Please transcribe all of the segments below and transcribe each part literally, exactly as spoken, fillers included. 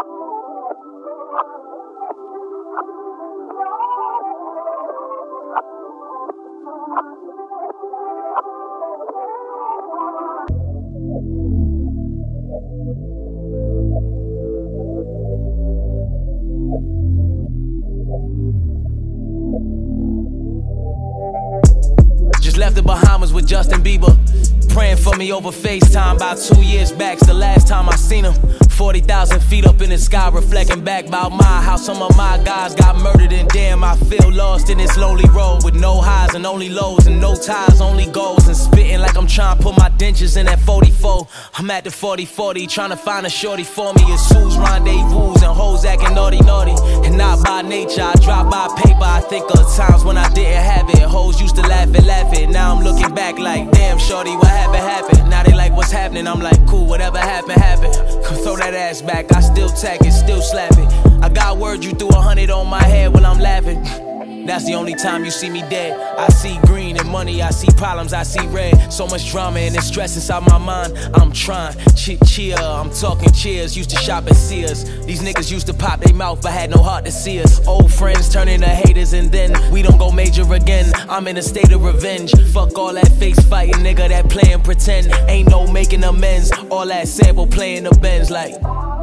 Just left the Bahamas with Justin Bieber, praying for me over FaceTime about two years back. It's the last time I seen him. forty thousand feet up in the sky, reflecting back about my how some of my guys got murdered. And damn, I feel lost in this lonely road with no highs and only lows and no ties, only goals. And spitting like I'm trying to put my dentures in that forty-four. I'm at the forty forty, trying to find a shorty for me. It's who's rendezvous and hoes acting naughty naughty. And not by nature, I drop by paper. I think of times when I didn't have it. Hoes used to laugh and laugh it. Now I'm looking back like, damn shorty, what happened, happened. Now they like, what's happening? I'm like, cool, whatever happened, happened. Come throw that ass back, I still tag it, still slap it. I got word you threw a hundred on my head when I'm laughing. That's the only time you see me dead. I see green and money, I see problems, I see red. So much drama and it's stress inside my mind. I'm trying, ch cheer, I'm talking cheers. Used to shop at Sears. These niggas used to pop their mouth but had no heart to see us. Old friends turning to haters and then we don't go major again. I'm in a state of revenge. Fuck all that face fighting, nigga, that playing pretend. Ain't no making amends. All that sample playing the Benz like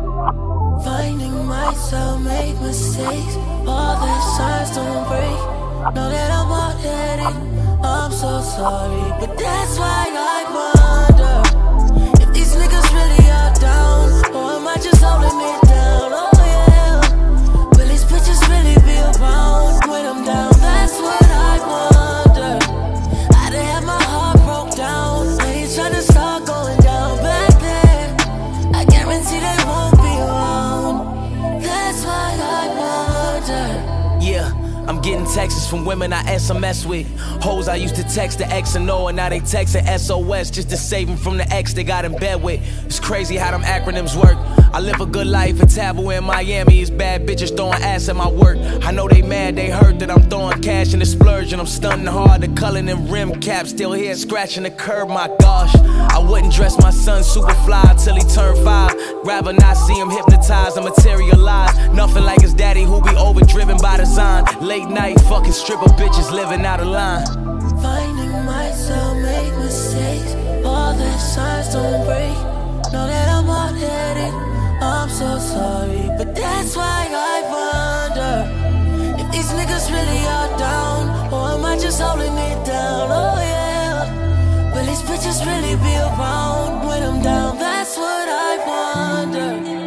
finding myself, make mistakes. All the signs don't break. Know that I'm hard-headed, I'm so sorry. But that's why I wonder if these niggas really are down, or am I just holding it down? Oh yeah, will these bitches really be around when I'm down? That's what I wonder. I done had my heart broke down, I ain't tryna start going down back there. I guarantee they won't be around. That's why I wonder. yeah, I'm getting texts from women I S M S with. Hoes I used to text the X and O, and now they texting S O S just to save them from the ex they got in bed with. It's crazy how them acronyms work. I live a good life at Taboo in Miami. It's bad bitches throwing ass at my work. I know they mad, they hurt that I'm throwing cash in the splurge, and I'm stunning hard. The color and rim cap still here scratching the curb, my gosh. I wouldn't dress my son super fly till he turned five. Rather not see him hypnotized and materialize. Nothing like his daddy who be overdriven by design. Late night fucking stripper bitches living out of line. Finding myself, make mistakes. All the signs don't break. Know that I'm hard-headed, I'm so sorry. But that's why I wonder if these niggas really are down, or am I just holding it down? Oh yeah, will these bitches really be around when I'm down? That's what I wonder.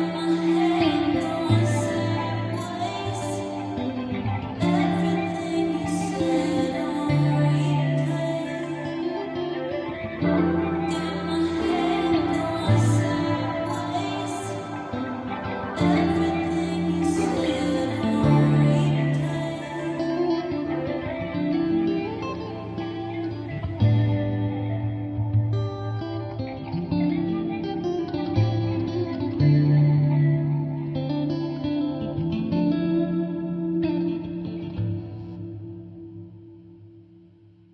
Thank you.